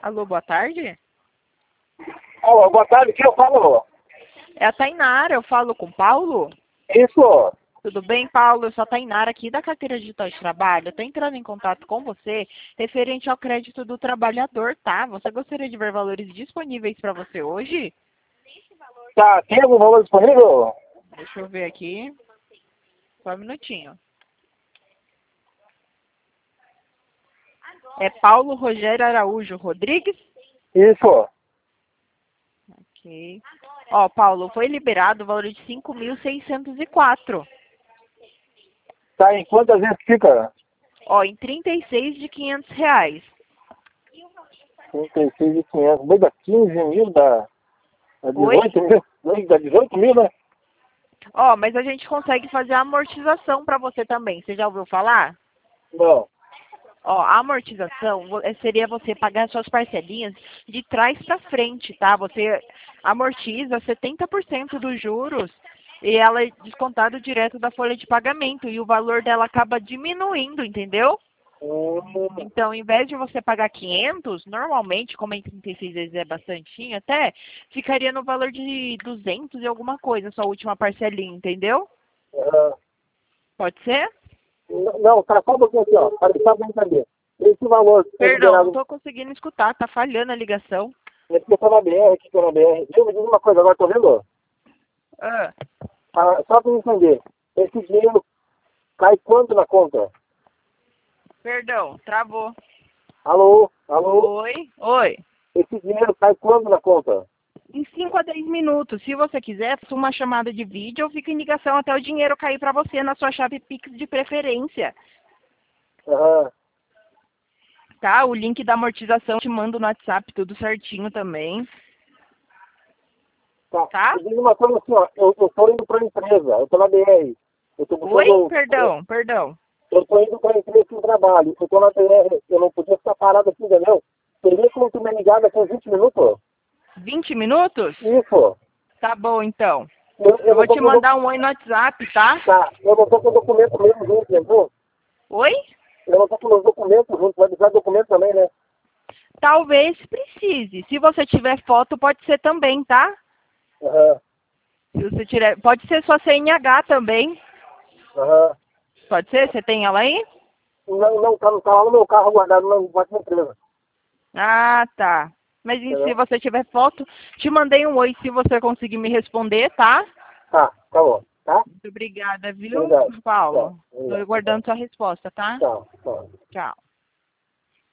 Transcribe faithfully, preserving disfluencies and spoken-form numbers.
Alô, boa tarde? Alô, boa tarde, quem eu falo? É a Tainara, eu falo com o Paulo? Isso. Tudo bem, Paulo? Eu sou a Tainara aqui da Carteira Digital de Trabalho. Eu tô entrando em contato com você referente ao crédito do trabalhador, tá? Você gostaria de ver valores disponíveis para você hoje? Tá, tem algum valor disponível? Deixa eu ver aqui. Só um minutinho. É Paulo Rogério Araújo Rodrigues? Isso. Ok. Ó, Paulo, foi liberado o valor de cinco mil seiscentos e quatro. Tá, em quantas vezes fica? Ó, em trinta e seis de quinhentos reais. trinta e seis mil e quinhentos. Bem, dá quinze mil, dá, dá Oi? dezoito mil. Bem, dá dezoito mil, né? Ó, mas a gente consegue fazer a amortização para você também. Você já ouviu falar? Não. Ó, a amortização vo- eh, seria você pagar suas parcelinhas de trás para frente, tá? Você amortiza setenta por cento dos juros e ela é descontado direto da folha de pagamento e o valor dela acaba diminuindo, entendeu? Hum, Então, ao invés de você pagar quinhentos, normalmente, como em trinta e seis vezes é bastante, até, ficaria no valor de duzentos e alguma coisa, sua última parcelinha, entendeu? ah, Pode ser? n- não, tá só um pouquinho aqui, ó. Para só pra entender. Esse valor que foi Perdão, não liberado, estou conseguindo escutar, tá falhando a ligação. é porque eu tô na B R, aqui tô na B R. Deixa eu me dizer uma coisa agora, tá vendo? Ah, Ah, só pra eu entender. Esse dinheiro cai quanto na conta? perdão, travou. Alô? Alô? Oi? Oi. Esse dinheiro cai quando na conta? Em cinco a dez minutos, se você quiser, faça uma chamada de vídeo ou fica em ligação até o dinheiro cair para você na sua chave Pix de preferência. Aham. Tá? O link da amortização te mando no WhatsApp, tudo certinho também. Tá. Tá? Me diz uma coisa assim, ó. Eu, eu tô indo pra empresa, eu tô na B R. Eu tô Oi? buscando. Perdão, perdão. Eu tô indo pra empresa de trabalho. Eu tô na B R, eu não podia ficar parado aqui, entendeu? Teria como tu me ligar daqui a vinte minutos? vinte minutos? Isso. Tá bom, então. Eu, eu Eu não vou tô te com doc- mandar um oi no WhatsApp, tá? tá. Eu não tô com documento mesmo junto, entendeu? Oi? Eu não tô com meus documentos junto. Vai precisar de documento também, né? Talvez precise. Se você tiver foto, pode ser também, tá? Aham. Se você tiver, pode ser sua C N H também. Aham. Pode ser? Você tem ela aí? Não, não, tá, tá lá no meu carro guardado na na empresa. Ah, tá. Mas e se Entendeu? você tiver foto, te mandei um oi se você conseguir me responder, tá? Tá, tá bom. Tá? Muito obrigada, viu, Obrigado. Paulo? Tchau. Estou Obrigado. aguardando sua resposta, tá? Tchau. Tchau. Tchau.